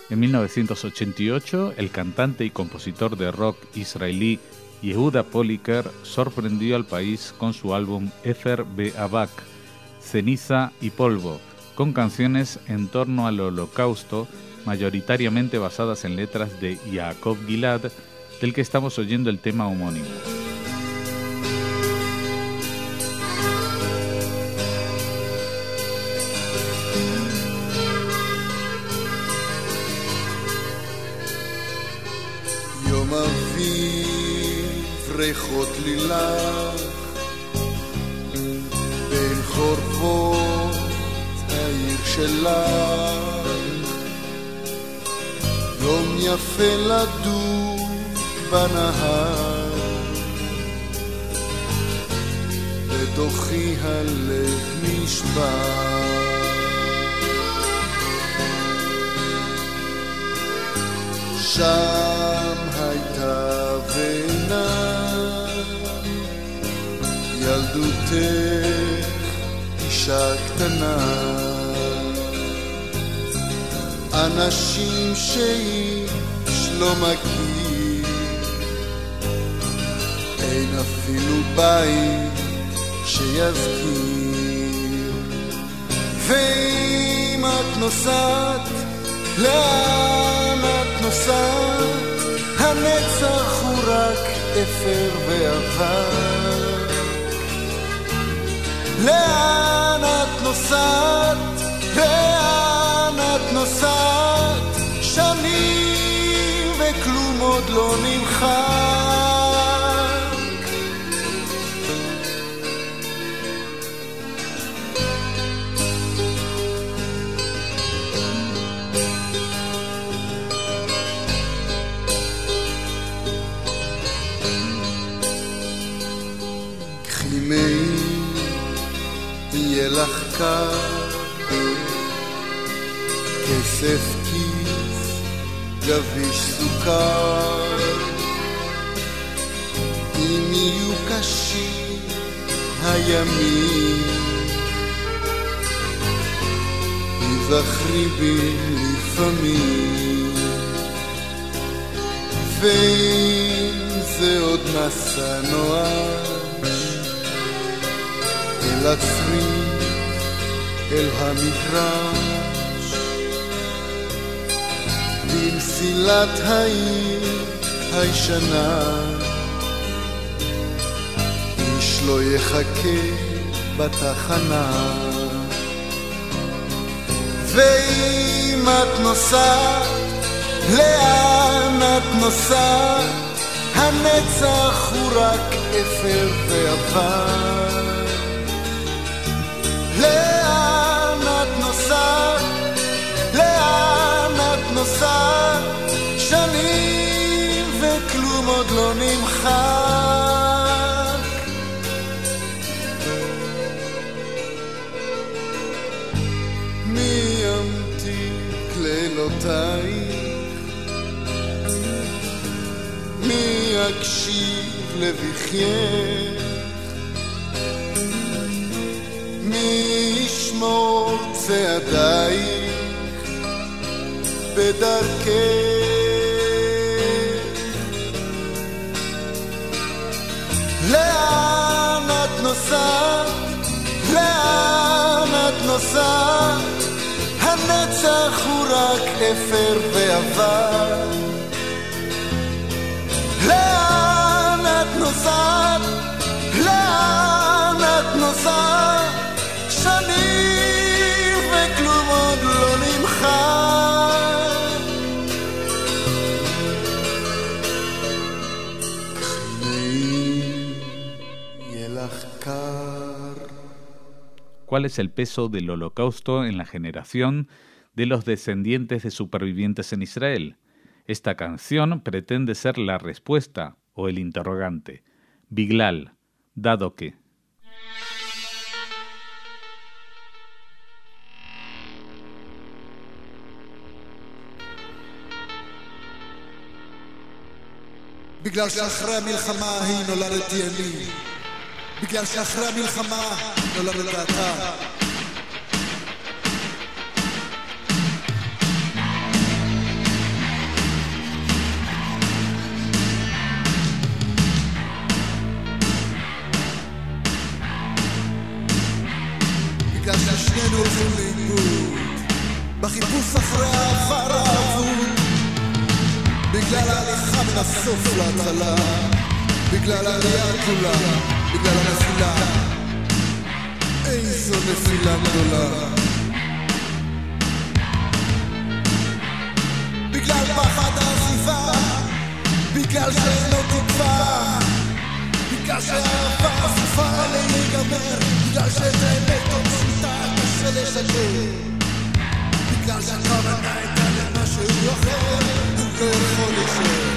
En 1988, el cantante y compositor de rock israelí Yehuda Poliker sorprendió al país con su álbum Efer Be'avak, Ceniza y Polvo, con canciones en torno al Holocausto, mayoritariamente basadas en letras de Yaakov Gilad, del que estamos oyendo el tema homónimo. יום אביב ריחות לילך בין חורבות העיר שלך, יום יפה לדור בנהר, בתוכי הלב נשבר. שם הייתה בינה ילדותך, אישה קטנה, אנשים שאיש לא מכיר, אין אפילו בית שיזכיר. ואם את נוסעת, לאן את נוסעת? הנצח הוא רק אפר ואבק. לאן את נוסעת? לאן את נוסעת? שנים וכלום עוד לא נמחק. קחי מעי, יהיה לך קר, כסף כיס, גביש סוכר. אם יהיו קשים הימים, תזכרי בי לפעמים. ואם זה עוד מסע נואש, אל הצריף, אל המגרש, במסילת העיר הישנה, איש לא יחכה בתחנה. ואם את נוסעת, לאן את נוסעת? הנצח הוא רק אפר ואבק. לאן את נוסעת? לאן את נוסעת? שנים וכלום עוד לא נמחק. מי ימתיק לילותייך? מי יקשיב לבכייך? מי ישמור צעדייך בדרכך? לאן את נוסעת? לאן את נוסעת? הנצח הוא רק אפר ואבק. לאן את נוסעת? לאן את נוסעת? שנים וכלום עוד לא נמחק. חיים יהיה לך קר. ¿Cuál es el peso del Holocausto en la generación de los descendientes de supervivientes en Israel? Esta canción pretende ser la respuesta o el interrogante. Biglal, dado que. בגלל שאחרי המלחמה היא נולדתי אני, בגלל שאחרי המלחמה נולדת אתה. ששנינו הולכים לאיבוד בחיפוש אחרי העבר האבוד, בגלל ההליכה מן הסוף להתחלה, בגלל העלייה כולה, בגלל הנפילה. איזו נפילה גדולה. בגלל פחד העזיבה, בגלל שאין לו תקווה, בגלל שהאהבה סופה להיגמר, בגלל שאת האמת או פשוטה קשה לשקר, בגלל שהכוונה הייתה למשהו אחר, הוא לא יכול להישאר.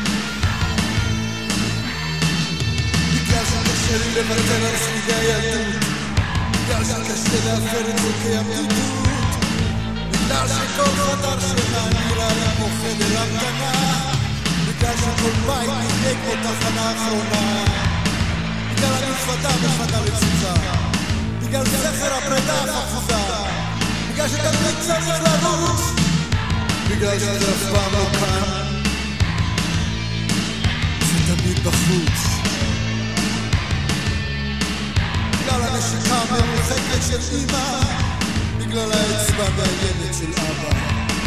בגלל שקשה לי לוותר על שרידי הילדות, בגלל שקשה להפר את חוקי הבדידות, בגלל שכל חדר שינה נראה לי כמו חדר המתנה, בגלל שכל בית נראה כמו תחנה אחרונה, בגלל המפרדה בחדר רצופה, בגלל זכר הפרידה החפוזה, בגלל שתמיד צריך לרוץ, בגלל שזה אף פעם לא כאן, זה תמיד בחוץ, בגלל הנשיקה המרוחקת של אמא, בגלל האצבע והילד של אבא,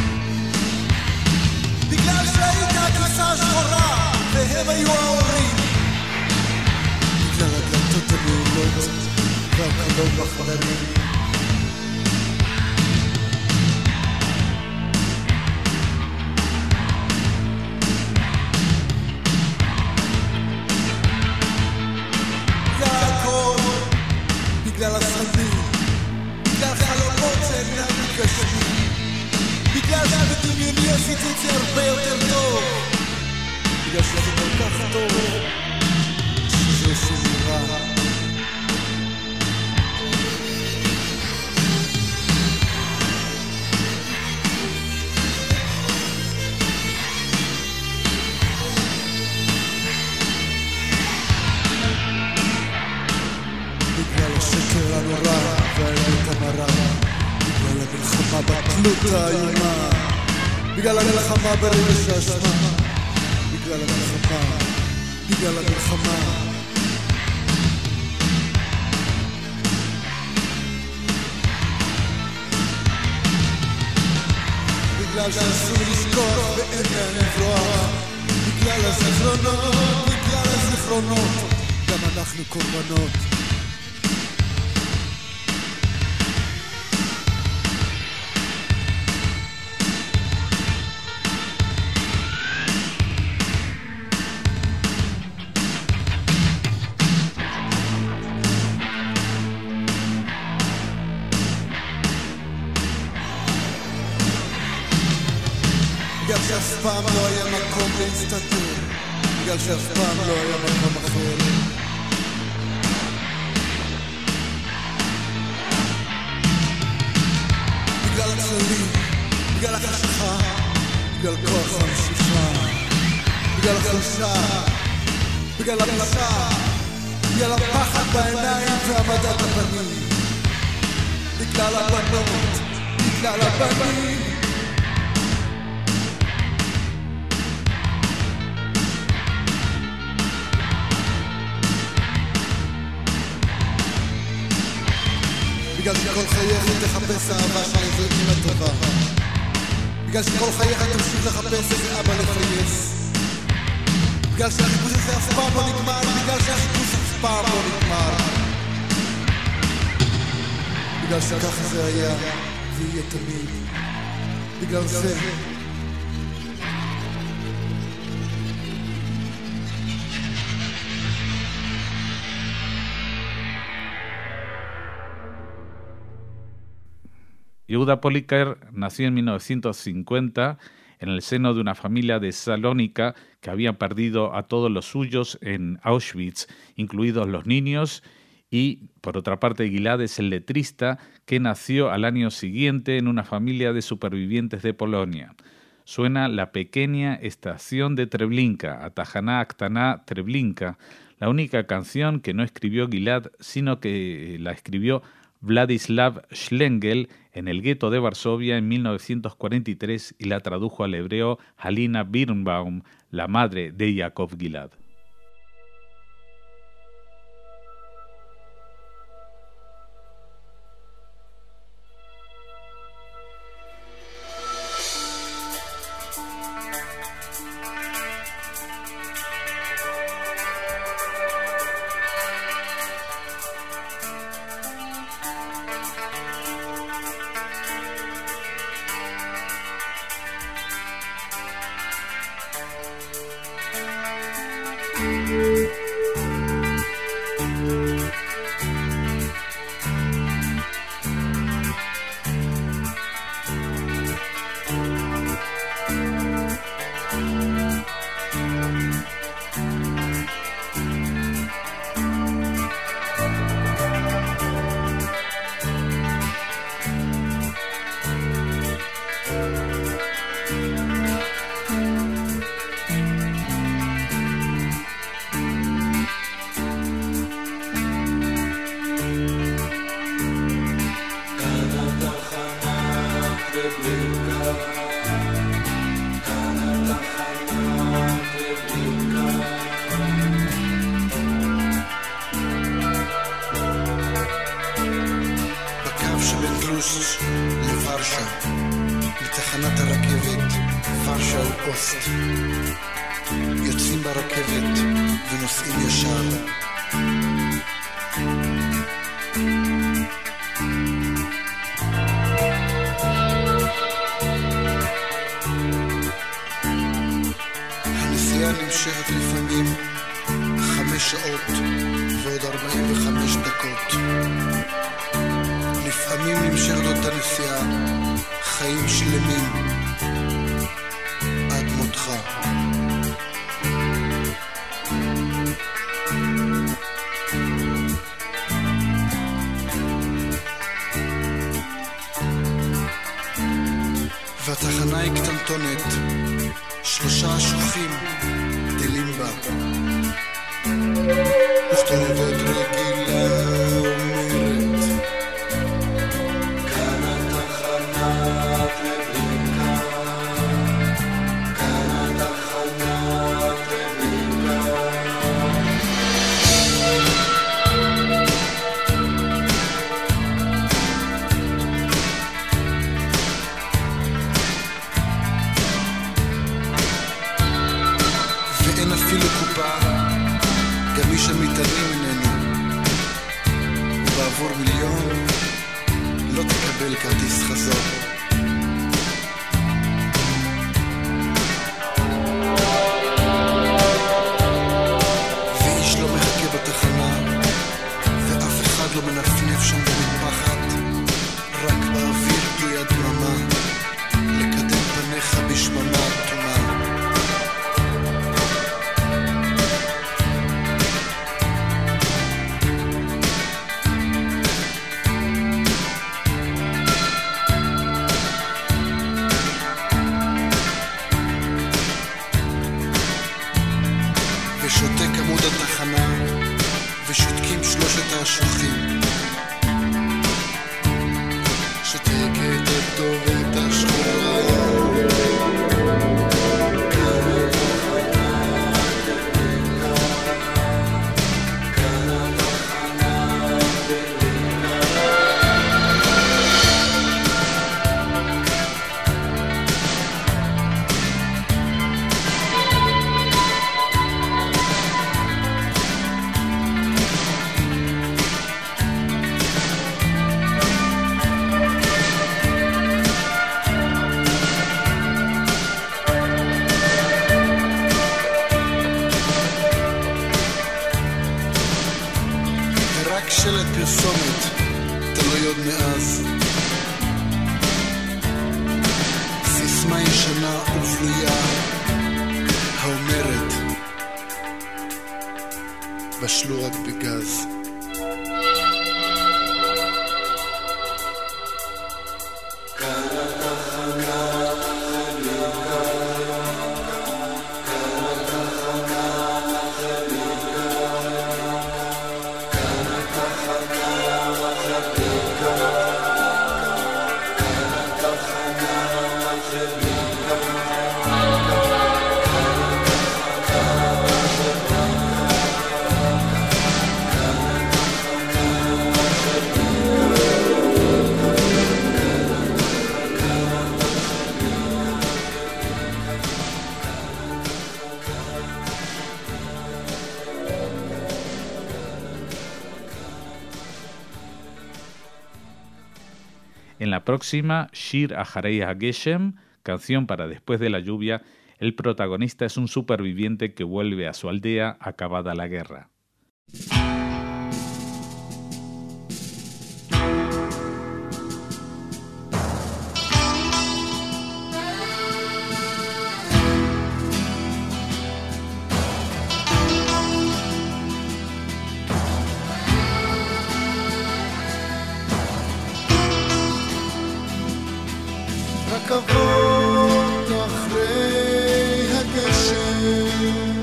בגלל שהיית הכיסה השחורה והם היו ההורים, בגלל הדלתות הנעולות והקלום בחדרים, בגלל הכל, בגלל הסרטים, בגלל חלומות שאינם מתגשמים, בגלל שבדמיוני עשיתי את זה הרבה יותר טוב, בגלל שזה כל כך טוב שזה עושה לי רע. בגלל השקר הנורא והאמת המרה, בגלל המלחמה בתלות האיומה, בגלל המלחמה ברגש האשמה, בגלל המלחמה, בגלל המלחמה. בגלל שאסור לשכוח ואין לאן לברוח, בגלל הזיכרונות, בגלל הזיכרונות, גם אנחנו קורבנות. בגלל שאף פעם לא היה מקום להסתתר, בגלל שאף פעם לא היה מקום אחר, בגלל הכללים, בגלל החשיכה, בגלל כוח המשיכה, בגלל החולשה, בגלל הבושה, בגלל הפחד בעיניים והעמדת הפנים, בגלל הבנות, בגלל הבנים, בגלל שכל חייך תחפש אהבה של אמא טובה, בגלל שכל חייך תמשיך לחפש איזה אבא לפייס, בגלל שהחיפוש הזה אף פעם לא נגמר, בגלל שהחיפוש אף פעם לא נגמר, בגלל שככה זה היה ויהיה תמיד, בגלל זה Yehuda Poliker nació en 1950 en el seno de una familia de Salónica que habían perdido a todos los suyos en Auschwitz, incluidos los niños, y por otra parte Gilad es el letrista que nació al año siguiente en una familia de supervivientes de Polonia. Suena La pequeña estación de Treblinka, Atahaná Aktaná Treblinka, la única canción que no escribió Gilad, sino que la escribió Vladislav Schlengel en el gueto de Varsovia en 1943 y la tradujo al hebreo Halina Birnbaum, la madre de Yaakov Gilad. אוטובוס לוורשה, מתחנת הרכבת ורשה אוסט. יוצאים ברכבת ונוסעים ישר. הנסיעה נמשכת לפעמים 5 שעות ועוד 45 דקות. לפעמים נמשכת אותה נסיעה חיים שלמים עד מותך. והתחנה היא קטנטונת, 3 אשכים גדלים בה. וכתובת רגילה אומרת, כאן התחנת רבליקה, כאן התחנת רבליקה. ואין אפילו קופה, גם מי שמתעלמים ממנו, ובעבור מיליון לא תקבל כרטיס חזור. ואיש לא מחכה בתחנה, ואף אחד לא מנפנף שם במטפחת, רק באוויר תלויה דממה, לקדם פניך בשממה תומה. ושותק עמוד התחנה, ושותקים 3 האשכים. שותקת הכתובת השחורה, כאן התחנת רבליקה, כאן התחנת רבליקה. ורק שלט פרסומת תלוי עוד מאז, סיסמה ישנה ובלויה האומרת, בשלו רק בגז. En la próxima, Shir Aharei HaGeshem, canción para después de la lluvia, el protagonista es un superviviente que vuelve a su aldea acabada la guerra. רכבות אחרי הגשם,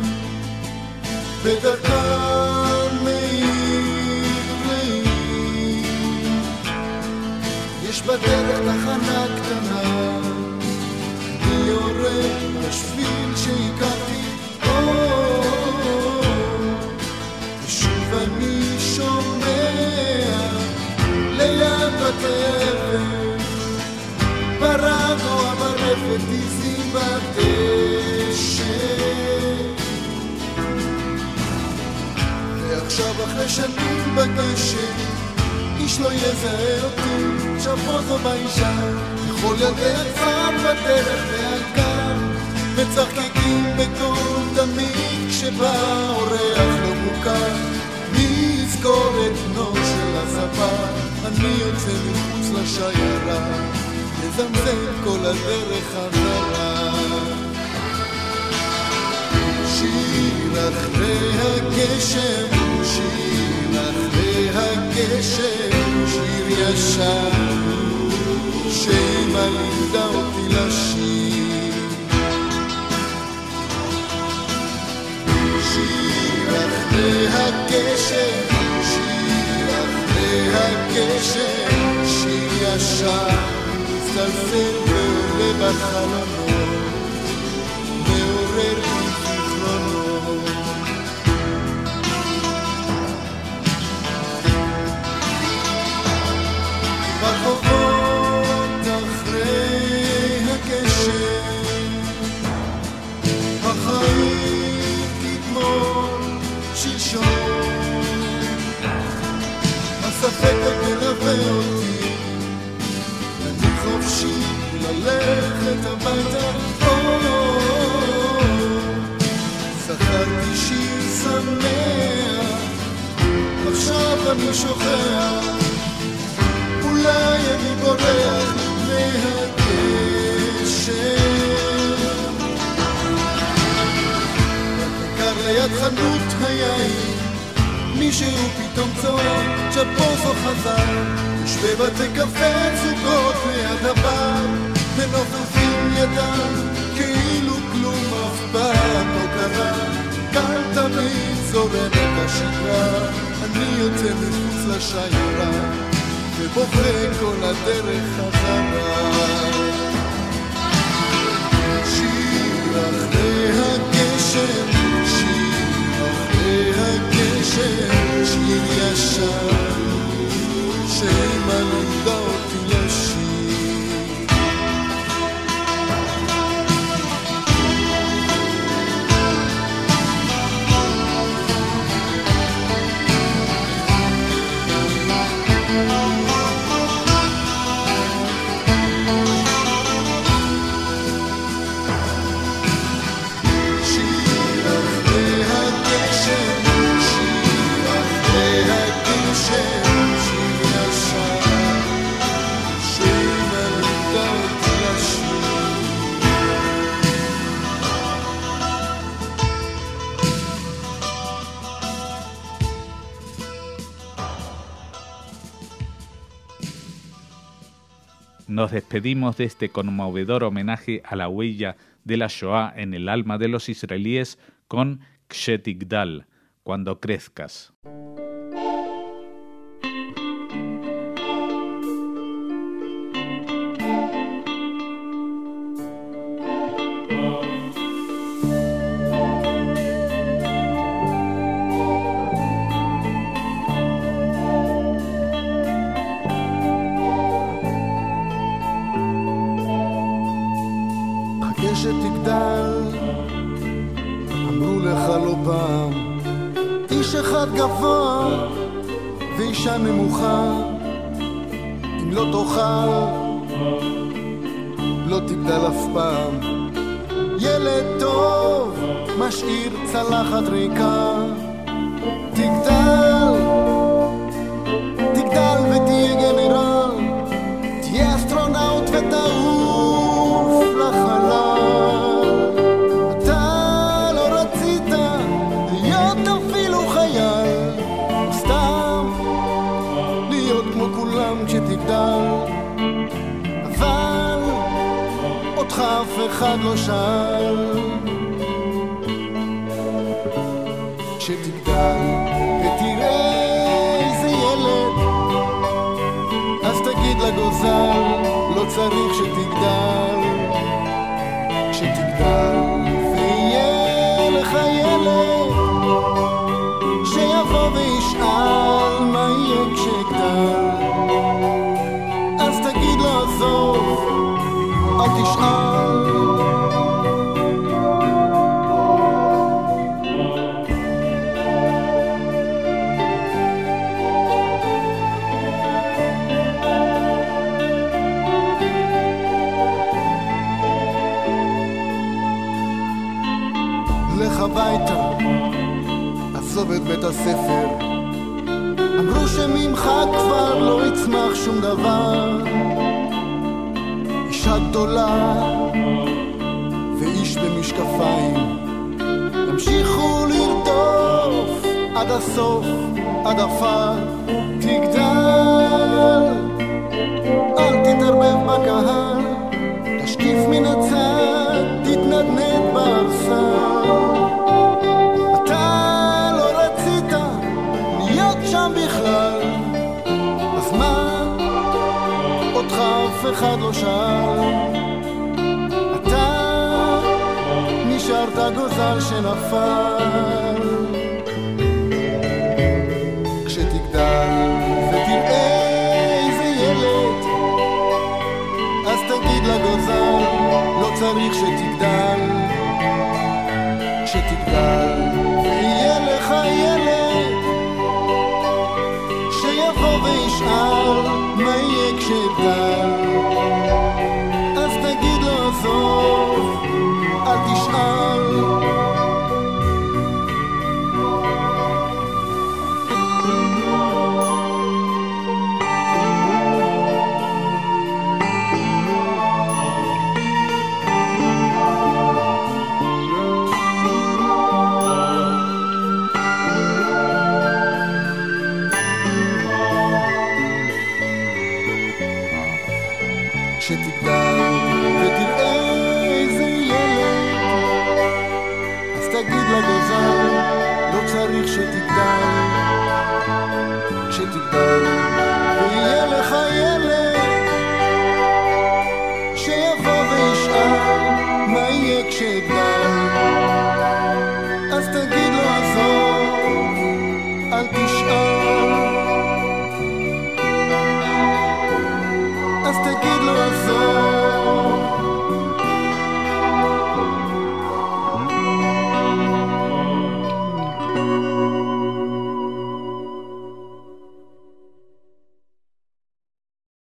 בדרכן מעיר לעיר, יש בדרך תחנה קטנה, אני יורד בשביל שהכרתי, ושוב אני שומע ליד בתבל ותיזי בדשא. ועכשיו אחרי שנים בגשם איש לא יזהה אותי, שפוזו באישה כל ילדי הכפר בדרך והקר מצחקקים בקול תמיד כשבא אורח לא מוכר. מי יזכור את בנו של הספר? אני יוצא מחוץ לשיירה מזמזם כל הדרך חזרה. שיר אחרי הגשם, שיר אחרי הגשם, שיר ישן שאמא לימדה אותי לשיר. שיר אחרי הגשם, שיר אחרי הגשם, שיר ישן צלצל ועולה בחלונות, מעורר לי זיכרונות. ברחובות אחרי הגשם, החיים כתמול שלשום, הספק רק מלווה אותי, אני חופשי ללכת הביתה. זכרתי שיר שמח, עכשיו אני שוכח, אולי אני בורח מהגשם. בקר ליד חנות היין מישהו פתאום צועק צ'פוזו חזר. יושבי בתי קפה זוגות ליד הבר מנופפים ידם כאילו כלום אף פעם לא קרה. כאן תמיד זורמת השגרה, אני יוצא מחוץ לשיירה ובוכה כל הדרך חזרה. שיר אחרי הגשם, שיר אחרי הגשם, שיר ישן שאמא לימדה אותי לשיר. Nos despedimos de este conmovedor homenaje a la huella de la Shoah en el alma de los israelíes con Kshetigdal, cuando crezcas. שתגדל, אמרו לך לא פעם, איש אחד גבוה ואישה נמוכה, אם לא תאכל לא תגדל אף פעם. ילד טוב משאיר צלחת ריקה. תגדל, תגדל ותהיה גנרל, תהיה אסטרונאוט ותעוף לחלל. כשתגדל, אבל אותך אף אחד לא שאל. כשתגדל ותראה איזה ילד, אז תגיד לגוזל לא צריך שתגדל. כשתגדל ויהיה לך ילד שיבוא וישאל מה יהיה כשגדל, אז תגיד לו עזוב, אל תשאל. הביתה, עזוב את בית הספר. אמרו שממך כבר לא יצמח שום דבר. אישה גדולה ואיש במשקפיים ימשיכו לרדוף עד הסוף, עד עפר תגדל. אל תתערבב בקהל, תשקיף מן הצד, תתנדנד בארסל. אתה לא רצית להיות שם בכלל, אז מה? אותך אף אחד לא שאל. אתה נשארת גוזל שנפל. כשתגדל ותראה איזה ילד, אז תגיד לגוזל לא צריך שתגדל. כשתגדל ויהיה לך ילד שיבוא וישאל מה יהיה כשתגדל, אז תגיד לו עזוב, אל תשאל. כשתגדל ותראה איזה ילד, אז תגיד לגוזל לא צריך שתגדל. כשתגדל ויהיה